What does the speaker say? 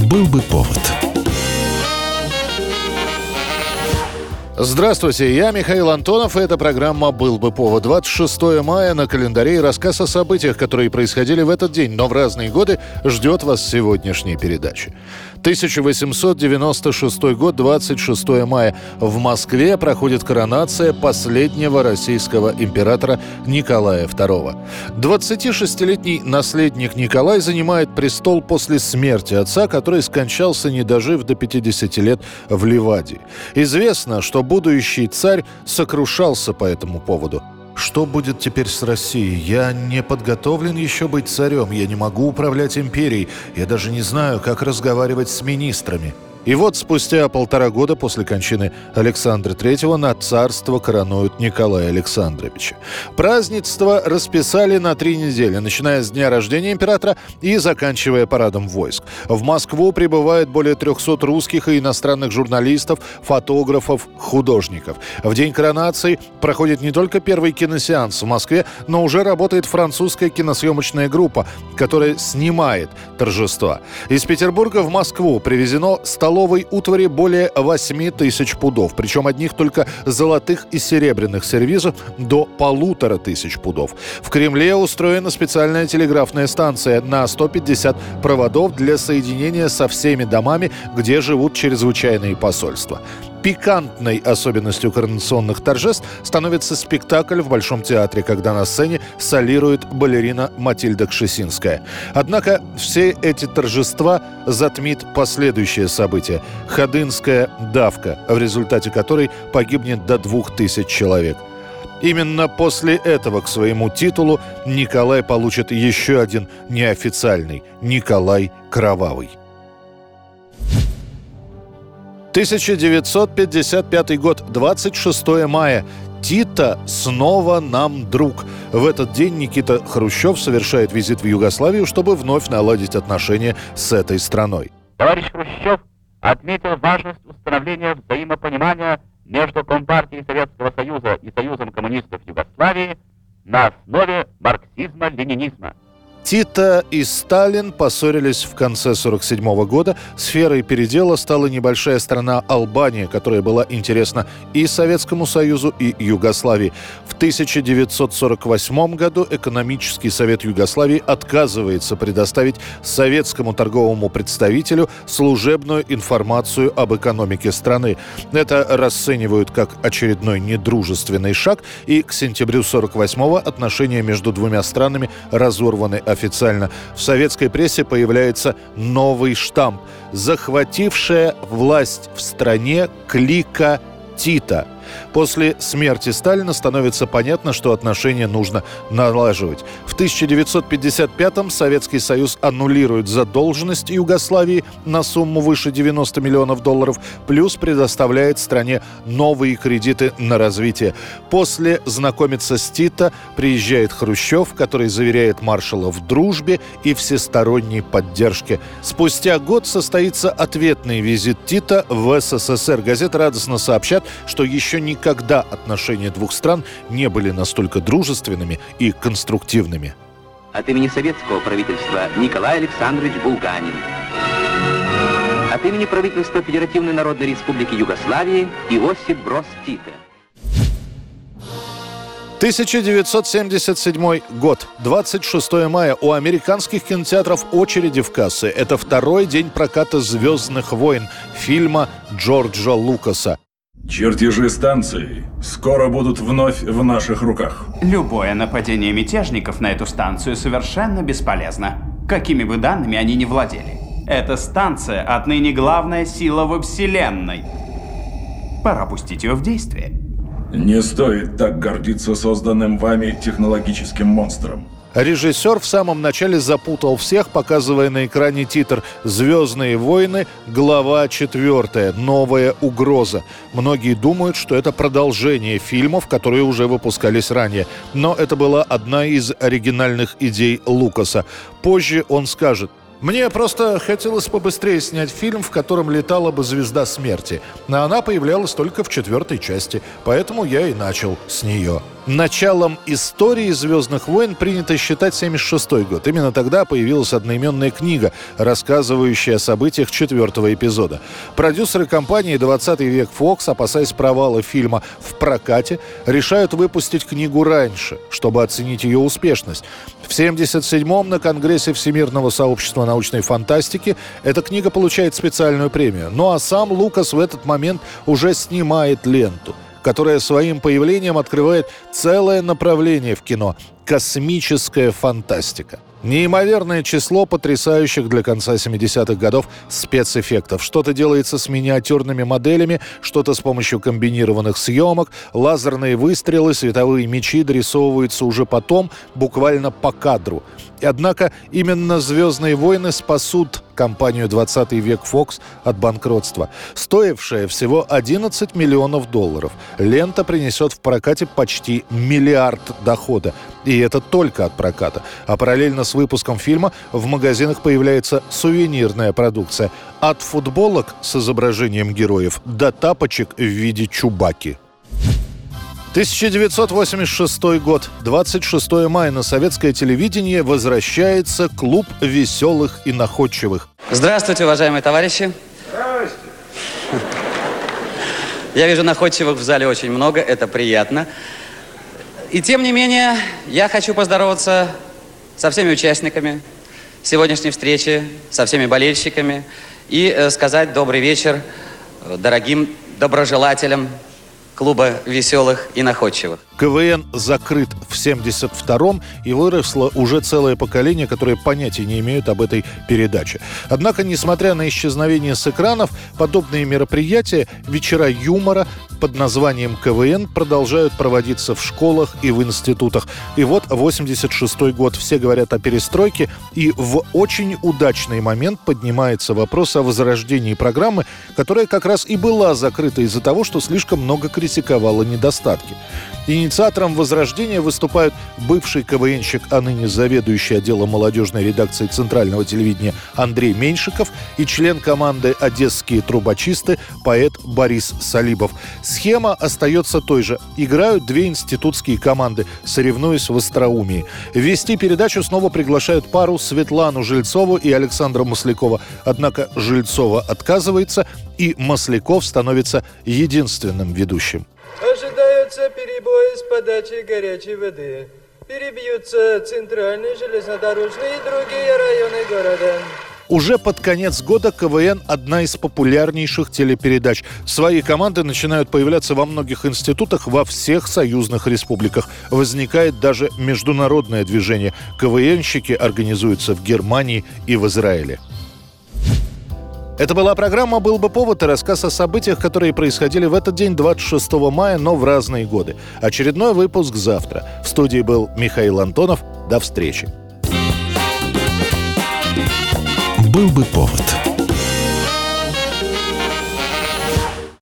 Был бы повод. Здравствуйте, я Михаил Антонов, и эта программа «Был бы повод». 26 мая на календаре, и рассказ о событиях, которые происходили в этот день, но в разные годы, ждет вас в сегодняшней передаче. 1896 год, 26 мая. В Москве проходит коронация последнего российского императора Николая II. 26-летний наследник Николай занимает престол после смерти отца, который скончался, не дожив до 50 лет в Ливадии. Известно, что будущий царь сокрушался по этому поводу. Что будет теперь с Россией? Я не подготовлен еще быть царем, я не могу управлять империей, я даже не знаю, как разговаривать с министрами. И вот спустя 1,5 года после кончины Александра III на царство коронуют Николая Александровича. Празднество расписали на 3 недели, начиная с дня рождения императора и заканчивая парадом войск. В Москву прибывает более 300 русских и иностранных журналистов, фотографов, художников. В день коронации проходит не только первый киносеанс в Москве, но уже работает французская киносъемочная группа, которая снимает торжества. Из Петербурга в Москву привезено столовой утвари более 8 тысяч пудов, причем одних только золотых и серебряных сервизов до 1500 пудов. В Кремле устроена специальная телеграфная станция на 150 проводов для соединения со всеми домами, где живут чрезвычайные посольства. Пикантной особенностью коронационных торжеств становится спектакль в Большом театре, когда на сцене солирует балерина Матильда Кшесинская. Однако все эти торжества затмит последующее событие – Ходынская давка, в результате которой погибнет до 2000 человек. Именно после этого к своему титулу Николай получит еще один неофициальный – Николай Кровавый. 1955 год, 26 мая. Тита снова нам друг. В этот день Никита Хрущев совершает визит в Югославию, чтобы вновь наладить отношения с этой страной. Товарищ Хрущев отметил важность установления взаимопонимания между Компартией Советского Союза и Союзом коммунистов Югославии на основе марксизма-ленинизма. Тита и Сталин поссорились в конце 1947 года. Сферой передела стала небольшая страна Албания, которая была интересна и Советскому Союзу, и Югославии. В 1948 году Экономический совет Югославии отказывается предоставить советскому торговому представителю служебную информацию об экономике страны. Это расценивают как очередной недружественный шаг, и к сентябрю 1948-го отношения между двумя странами разорваны официально. В советской прессе появляется новый штамп: захватившая власть в стране клика Тита. После смерти Сталина становится понятно, что отношения нужно налаживать. В 1955-м Советский Союз аннулирует задолженность Югославии на сумму выше $90 миллионов, плюс предоставляет стране новые кредиты на развитие. После знакомиться с Тито приезжает Хрущев, который заверяет маршала в дружбе и всесторонней поддержке. Спустя год состоится ответный визит Тита в СССР. Газеты радостно сообщат, что еще никогда отношения двух стран не были настолько дружественными и конструктивными. От имени советского правительства Николай Александрович Булганин. От имени правительства Федеративной Народной Республики Югославии Иосиф Брос Тито. 1977 год, 26 мая. У американских кинотеатров очереди в кассы. Это второй день проката «Звездных войн» фильма Джорджа Лукаса. Чертежи станции скоро будут вновь в наших руках. Любое нападение мятежников на эту станцию совершенно бесполезно, какими бы данными они ни владели. Эта станция отныне главная сила во Вселенной. Пора пустить ее в действие. Не стоит так гордиться созданным вами технологическим монстром. Режиссер в самом начале запутал всех, показывая на экране титр «Звездные войны. Глава 4. Новая угроза». Многие думают, что это продолжение фильмов, которые уже выпускались ранее. Но это была одна из оригинальных идей Лукаса. Позже он скажет: «Мне просто хотелось побыстрее снять фильм, в котором летала бы звезда смерти. Но она появлялась только в 4-й части, поэтому я и начал с нее». Началом истории «Звездных войн» принято считать 1976 год. Именно тогда появилась одноименная книга, рассказывающая о событиях 4-го эпизода. Продюсеры компании «20 век Fox», опасаясь провала фильма в прокате, решают выпустить книгу раньше, чтобы оценить ее успешность. В 1977-м на Конгрессе Всемирного сообщества научной фантастики эта книга получает специальную премию. Ну а сам Лукас в этот момент уже снимает ленту, которая своим появлением открывает целое направление в кино – космическая фантастика. Неимоверное число потрясающих для конца 70-х годов спецэффектов. Что-то делается с миниатюрными моделями, что-то с помощью комбинированных съемок, лазерные выстрелы, световые мечи дорисовываются уже потом, буквально по кадру. Однако именно «Звездные войны» спасут компанию «20 век Fox» от банкротства. Стоившая всего $11 миллионов. Лента принесет в прокате почти $1 миллиард дохода. И это только от проката. А параллельно с выпуском фильма в магазинах появляется сувенирная продукция. От футболок с изображением героев до тапочек в виде Чубаки. 1986 год. 26 мая на советское телевидение возвращается клуб веселых и находчивых. Здравствуйте, уважаемые товарищи. Здрасте. Я вижу находчивых в зале очень много, это приятно. И тем не менее, я хочу поздороваться со всеми участниками сегодняшней встречи, со всеми болельщиками и сказать добрый вечер дорогим доброжелателям клуба веселых и находчивых. КВН закрыт в 1972-м, и выросло уже целое поколение, которое понятия не имеют об этой передаче. Однако, несмотря на исчезновение с экранов, подобные мероприятия, вечера юмора под названием КВН продолжают проводиться в школах и в институтах. И вот 86-й год, все говорят о перестройке, и в очень удачный момент поднимается вопрос о возрождении программы, которая как раз и была закрыта из-за того, что слишком много критиковала недостатки. Инициатором возрождения выступают бывший КВНщик, а ныне заведующий отделом молодежной редакции Центрального телевидения Андрей Меньшиков и член команды «Одесские трубочисты» поэт Борис Салибов. Схема остается той же. Играют две институтские команды, соревнуясь в остроумии. Вести передачу снова приглашают пару Светлану Жильцову и Александра Маслякова. Однако Жильцова отказывается, и Масляков становится единственным ведущим. Ожидаются перебои с подачей горячей воды. Перебьются центральные, железнодорожные и другие районы города. Уже под конец года КВН – одна из популярнейших телепередач. Свои команды начинают появляться во многих институтах во всех союзных республиках. Возникает даже международное движение. КВНщики организуются в Германии и в Израиле. Это была программа «Был бы повод» и рассказ о событиях, которые происходили в этот день, 26 мая, но в разные годы. Очередной выпуск завтра. В студии был Михаил Антонов. До встречи. «Был бы повод».